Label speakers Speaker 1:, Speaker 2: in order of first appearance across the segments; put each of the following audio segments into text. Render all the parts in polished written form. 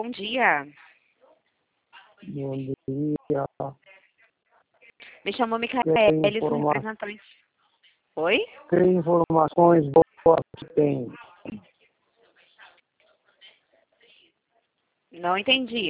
Speaker 1: bom dia.
Speaker 2: Bom dia.
Speaker 1: Me chamou
Speaker 2: Que
Speaker 1: Micaele, sou
Speaker 2: informa...
Speaker 1: representante. Oi?
Speaker 2: que informações boas que tem?
Speaker 1: Não entendi.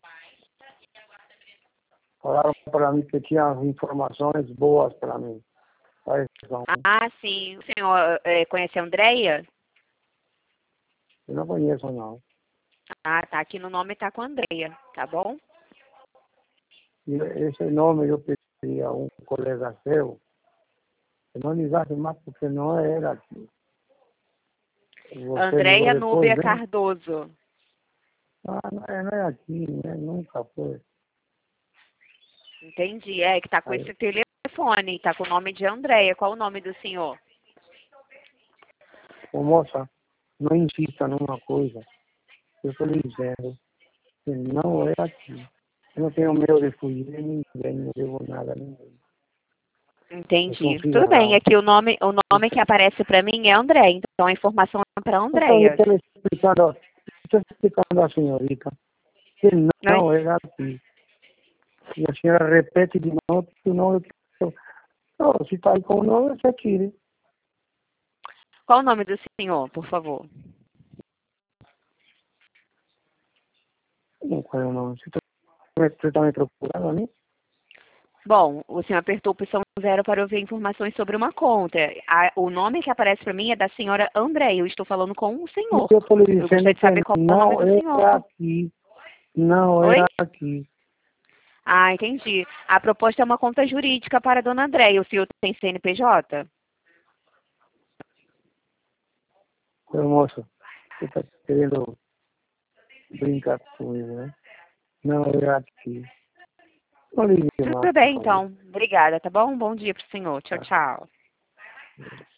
Speaker 2: Falaram para mim que tinha informações boas para mim. Quais são?
Speaker 1: Ah, sim. O senhor conhece a Andréia?
Speaker 2: Eu não conheço, não.
Speaker 1: Ah, tá. Aqui no nome tá com a Andréia, tá bom?
Speaker 2: E esse nome eu pedi a um colega seu, que não ligasse mais porque não era aqui. Você ligou
Speaker 1: Andréia
Speaker 2: depois,
Speaker 1: Núbia
Speaker 2: hein?
Speaker 1: Cardoso.
Speaker 2: Ah, não é aqui, né? Nunca foi.
Speaker 1: Entendi. É que tá com
Speaker 2: Aí,
Speaker 1: esse telefone, tá com o nome de Andréia. Qual o nome do senhor?
Speaker 2: ô, moça, não insista numa coisa. Eu estou lhe dizendo que não é aqui. Eu não tenho medo de fugir de ninguém, não devo nada a ninguém. Eu sou um
Speaker 1: Entendi. Tudo bem,
Speaker 2: cidadão.
Speaker 1: é que o nome que aparece para mim é André, então a informação é para
Speaker 2: Então, eu
Speaker 1: Andréia.
Speaker 2: estou explicando à senhorita que
Speaker 1: Oi?
Speaker 2: não é aqui. E a senhora repete de novo que o nome que eu... Não, se está aí com o nome, você tire.
Speaker 1: Qual o nome do senhor, por favor?
Speaker 2: Não, qual é o nome? Você está me procurando a mim?
Speaker 1: Bom, o senhor apertou a opção 0 para ouvir informações sobre uma conta. O nome que aparece para mim é da senhora Andréia. Eu estou falando com o
Speaker 2: Mas
Speaker 1: senhor.
Speaker 2: eu estou lhe
Speaker 1: Eu gostaria
Speaker 2: dizendo
Speaker 1: de
Speaker 2: que
Speaker 1: saber qual é o nome
Speaker 2: não
Speaker 1: do
Speaker 2: é
Speaker 1: senhor.
Speaker 2: aqui. Não é
Speaker 1: Oi?
Speaker 2: aqui.
Speaker 1: Ah, entendi. A proposta é uma conta jurídica para a dona Andréia. O senhor tem CNPJ?
Speaker 2: Ô, moço, você está querendo brincar comigo, né? Não é aqui. Não ligue mais,
Speaker 1: Tudo
Speaker 2: por
Speaker 1: bem,
Speaker 2: favor.
Speaker 1: então. Obrigada, tá bom? Bom dia para o senhor. Tchau,
Speaker 2: Tá.
Speaker 1: tchau.